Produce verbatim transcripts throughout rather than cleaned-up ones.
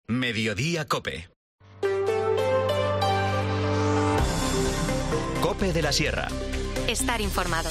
Mediodía COPE. COPE de la Sierra. Estar informado.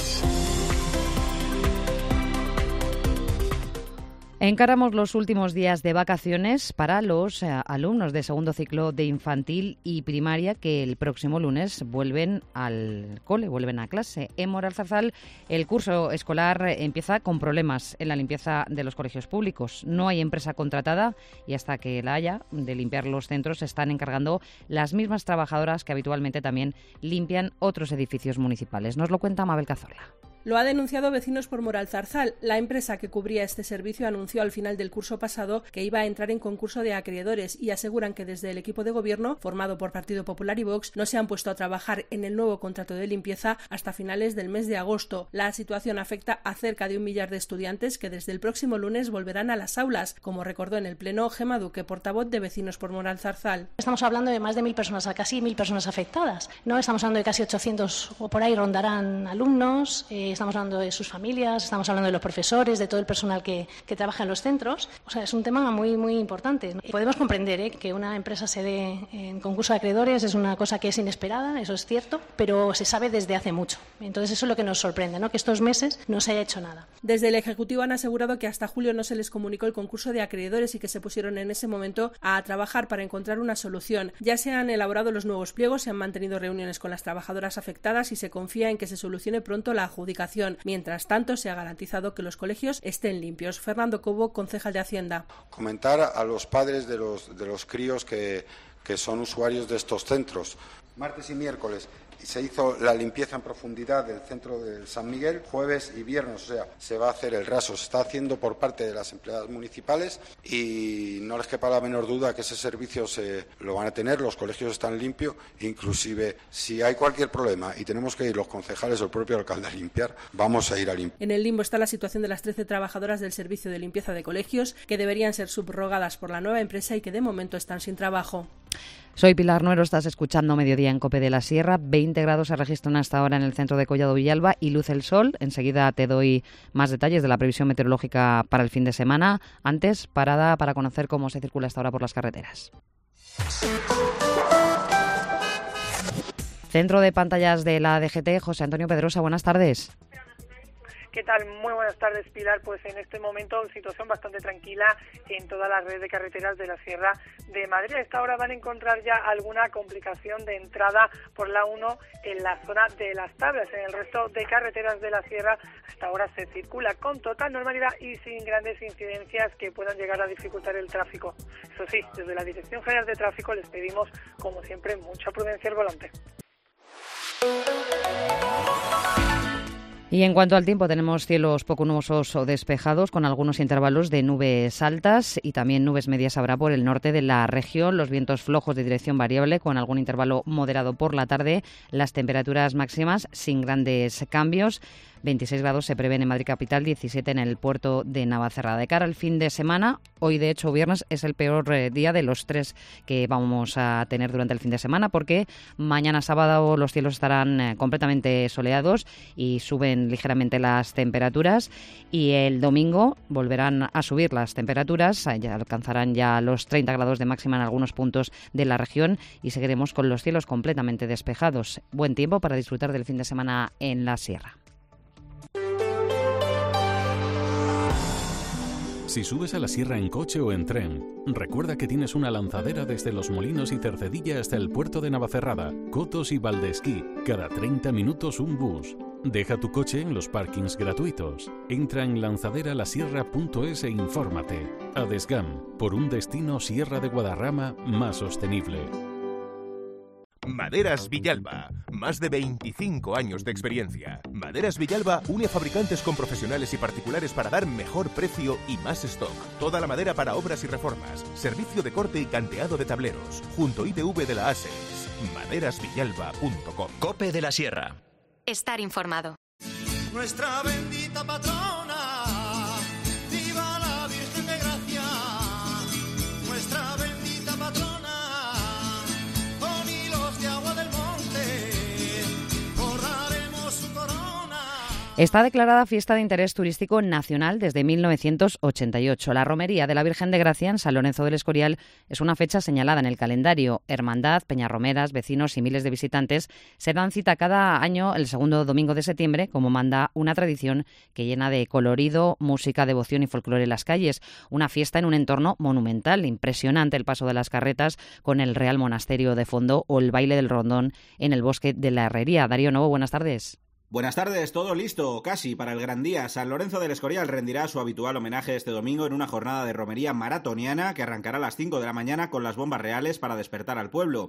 Encaramos los últimos días de vacaciones para los eh, alumnos de segundo ciclo de infantil y primaria que el próximo lunes vuelven al cole, vuelven a clase. En Moralzarzal el curso escolar empieza con problemas en la limpieza de los colegios públicos. No hay empresa contratada y hasta que la haya de limpiar los centros se están encargando las mismas trabajadoras que habitualmente también limpian otros edificios municipales. Nos lo cuenta Mabel Cazorla. Lo ha denunciado Vecinos por Moralzarzal. La empresa que cubría este servicio anunció al final del curso pasado que iba a entrar en concurso de acreedores y aseguran que desde el equipo de gobierno, formado por Partido Popular y Vox, no se han puesto a trabajar en el nuevo contrato de limpieza hasta finales del mes de agosto. La situación afecta a cerca de un millar de estudiantes que desde el próximo lunes volverán a las aulas, como recordó en el Pleno Gema Duque, portavoz de Vecinos por Moralzarzal. Estamos hablando de más de mil personas, casi mil personas afectadas, ¿no? Estamos hablando de casi ochocientos o por ahí rondarán alumnos. Eh, Estamos hablando de sus familias, estamos hablando de los profesores, de todo el personal que, que trabaja en los centros. O sea, es un tema muy, muy importante. Podemos comprender ¿eh? que una empresa se dé en concurso de acreedores, es una cosa que es inesperada, eso es cierto, pero se sabe desde hace mucho. Entonces eso es lo que nos sorprende, ¿no? Que estos meses no se haya hecho nada. Desde el Ejecutivo han asegurado que hasta julio no se les comunicó el concurso de acreedores y que se pusieron en ese momento a trabajar para encontrar una solución. Ya se han elaborado los nuevos pliegos, se han mantenido reuniones con las trabajadoras afectadas y se confía en que se solucione pronto la adjudicación. Mientras tanto, se ha garantizado que los colegios estén limpios. Fernando Cobo, concejal de Hacienda. Comentar a los padres de los, de los críos que, que son usuarios de estos centros. Martes y miércoles se hizo la limpieza en profundidad del centro de San Miguel, jueves y viernes, o sea, se va a hacer el raso, se está haciendo por parte de las empleadas municipales y no les quepa la menor duda que ese servicio se lo van a tener, los colegios están limpios, inclusive si hay cualquier problema y tenemos que ir los concejales o el propio alcalde a limpiar, vamos a ir a limpiar. En el limbo está la situación de las trece trabajadoras del servicio de limpieza de colegios que deberían ser subrogadas por la nueva empresa y que de momento están sin trabajo. Soy Pilar Nuero, estás escuchando Mediodía en COPE de la Sierra. veinte grados se registran hasta ahora en el centro de Collado Villalba y luce el sol. Enseguida te doy más detalles de la previsión meteorológica para el fin de semana. Antes, parada para conocer cómo se circula hasta ahora por las carreteras. Centro de pantallas de la D G T, José Antonio Pedrosa, buenas tardes. ¿Qué tal? Muy buenas tardes, Pilar. Pues en este momento situación bastante tranquila en toda la red de carreteras de la Sierra de Madrid. A esta hora van a encontrar ya alguna complicación de entrada por la uno en la zona de Las Tablas. En el resto de carreteras de la Sierra hasta ahora se circula con total normalidad y sin grandes incidencias que puedan llegar a dificultar el tráfico. Eso sí, desde la Dirección General de Tráfico les pedimos, como siempre, mucha prudencia al volante. Y en cuanto al tiempo, tenemos cielos poco nubosos o despejados con algunos intervalos de nubes altas y también nubes medias habrá por el norte de la región. Los vientos flojos de dirección variable con algún intervalo moderado por la tarde. Las temperaturas máximas sin grandes cambios. veintiséis grados se prevén en Madrid capital, diecisiete en el puerto de Navacerrada. De cara al fin de semana, hoy de hecho viernes es el peor eh, día de los tres que vamos a tener durante el fin de semana porque mañana sábado los cielos estarán eh, completamente soleados y suben ligeramente las temperaturas y el domingo volverán a subir las temperaturas, ya alcanzarán ya los treinta grados de máxima en algunos puntos de la región y seguiremos con los cielos completamente despejados. Buen tiempo para disfrutar del fin de semana en la Sierra. Si subes a la sierra en coche o en tren, recuerda que tienes una lanzadera desde Los Molinos y Cercedilla hasta el puerto de Navacerrada, Cotos y Valdesquí. Cada treinta minutos un bus. Deja tu coche en los parkings gratuitos. Entra en lanzaderalasierra punto es e infórmate. Adesgam, por un destino Sierra de Guadarrama más sostenible. Maderas Villalba, más de veinticinco años de experiencia. Maderas Villalba une a fabricantes con profesionales y particulares para dar mejor precio y más stock. Toda la madera para obras y reformas, servicio de corte y canteado de tableros, junto I T V de la A S E S. maderas villalba punto com. COPE de la Sierra. Estar informado. Nuestra bendita patrona, viva la Virgen de Gracia, nuestra bendita patrona, con hilos de agua del monte, borraremos su corona. Está declarada fiesta de interés turístico nacional desde mil novecientos ochenta y ocho. La romería de la Virgen de Gracia en San Lorenzo del Escorial es una fecha señalada en el calendario. Hermandad, peñarromeras, vecinos y miles de visitantes se dan cita cada año el segundo domingo de septiembre, como manda una tradición que llena de colorido, música, devoción y folclore en las calles. Una fiesta en un entorno monumental, impresionante el paso de las carretas con el Real Monasterio de fondo o el baile del rondón en el Bosque de la Herrería. Darío Novo, buenas tardes. Buenas tardes, todo listo, casi, para el gran día. San Lorenzo del Escorial rendirá su habitual homenaje este domingo en una jornada de romería maratoniana que arrancará a las cinco de la mañana con las bombas reales para despertar al pueblo.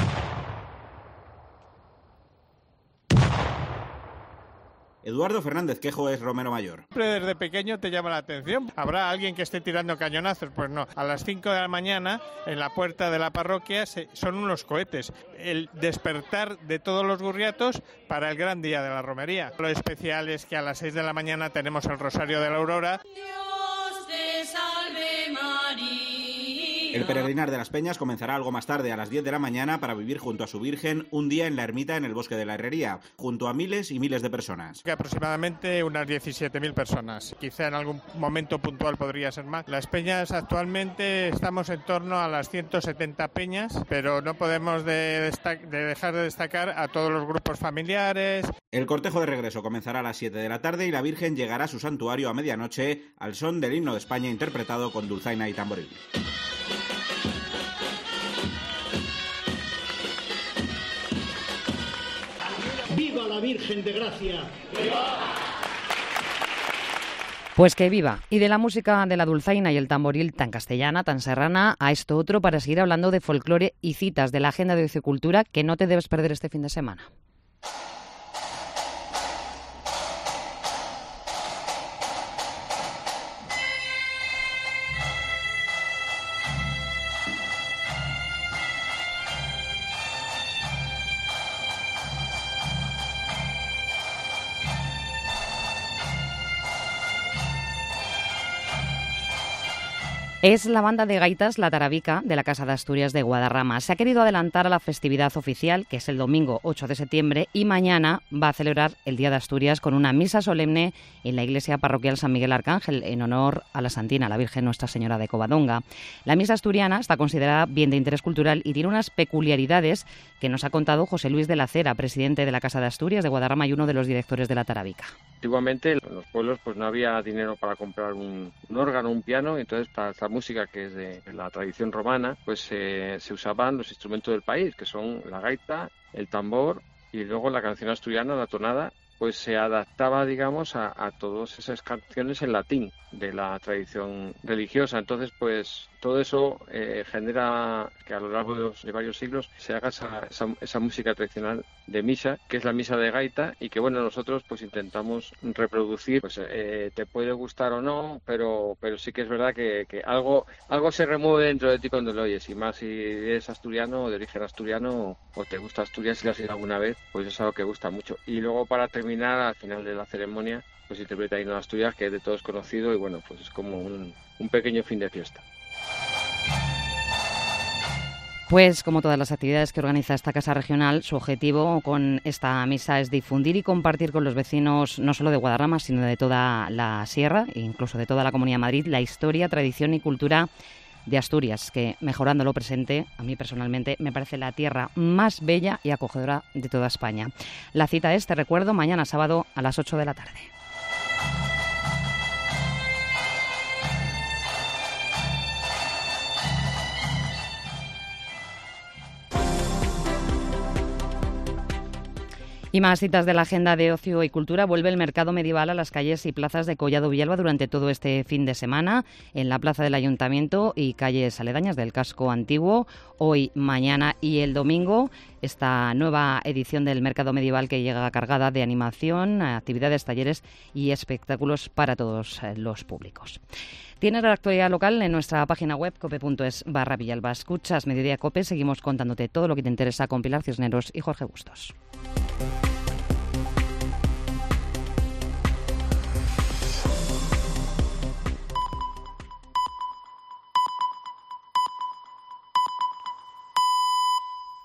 Eduardo Fernández Quejo es romero mayor. Siempre desde pequeño te llama la atención. ¿Habrá alguien que esté tirando cañonazos? Pues no. A las cinco de la mañana, en la puerta de la parroquia, se, son unos cohetes. El despertar de todos los gurriatos para el gran día de la romería. Lo especial es que a las seis de la mañana tenemos el Rosario de la Aurora. Dios te salve María. El peregrinar de las Peñas comenzará algo más tarde, a las diez de la mañana, para vivir junto a su Virgen un día en la ermita en el Bosque de la Herrería, junto a miles y miles de personas. Que aproximadamente unas diecisiete mil personas. Quizá en algún momento puntual podría ser más. Las Peñas actualmente estamos en torno a las ciento setenta peñas, pero no podemos de, de dejar de destacar a todos los grupos familiares. El cortejo de regreso comenzará a las siete de la tarde y la Virgen llegará a su santuario a medianoche al son del himno de España interpretado con dulzaina y tamboril. ¡Viva la Virgen de Gracia! ¡Viva! Pues que viva. Y de la música de la dulzaina y el tamboril tan castellana, tan serrana, a esto otro para seguir hablando de folclore y citas de la agenda de ocio y cultura que no te debes perder este fin de semana. Es la banda de gaitas La Tarabica de la Casa de Asturias de Guadarrama. Se ha querido adelantar a la festividad oficial, que es el domingo ocho de septiembre, y mañana va a celebrar el Día de Asturias con una misa solemne en la iglesia parroquial San Miguel Arcángel, en honor a la Santina, la Virgen Nuestra Señora de Covadonga. La misa asturiana está considerada bien de interés cultural y tiene unas peculiaridades que nos ha contado José Luis de la Cera, presidente de la Casa de Asturias de Guadarrama y uno de los directores de La Tarabica. Antiguamente en los pueblos pues no había dinero para comprar un, un órgano, un piano, y entonces para esta música que es de la tradición romana, pues eh, se usaban los instrumentos del país, que son la gaita, el tambor y luego la canción asturiana, la tonada, pues se adaptaba, digamos, a, a todas esas canciones en latín de la tradición religiosa. Entonces, pues todo eso eh, genera que a lo largo de, los, de varios siglos se haga esa, esa, esa música tradicional de misa, que es la misa de gaita, y que bueno, nosotros pues intentamos reproducir. Pues eh, te puede gustar o no, pero pero sí que es verdad que, que algo algo se remueve dentro de ti cuando lo oyes, y más si eres asturiano, de origen asturiano, o te gusta Asturias si lo has ido alguna vez, pues es algo que gusta mucho. Y luego, para terminar, al final de la ceremonia, pues interpreta el himno de Asturias, que es de todos conocido, y bueno, pues es como un, un pequeño fin de fiesta. Pues como todas las actividades que organiza esta Casa Regional, su objetivo con esta misa es difundir y compartir con los vecinos, no solo de Guadarrama, sino de toda la sierra e incluso de toda la Comunidad de Madrid, la historia, tradición y cultura de Asturias, que, mejorando lo presente, a mí personalmente me parece la tierra más bella y acogedora de toda España. La cita es, te recuerdo, mañana sábado a las ocho de la tarde. Y más citas de la agenda de ocio y cultura. Vuelve el mercado medieval a las calles y plazas de Collado Villalba durante todo este fin de semana, en la plaza del Ayuntamiento y calles aledañas del casco antiguo. Hoy, mañana y el domingo, esta nueva edición del mercado medieval que llega cargada de animación, actividades, talleres y espectáculos para todos los públicos. Tienes la actualidad local en nuestra página web cope punto es barra Villalba. Escuchas Mediodía Cope, seguimos contándote todo lo que te interesa con Pilar Cisneros y Jorge Bustos.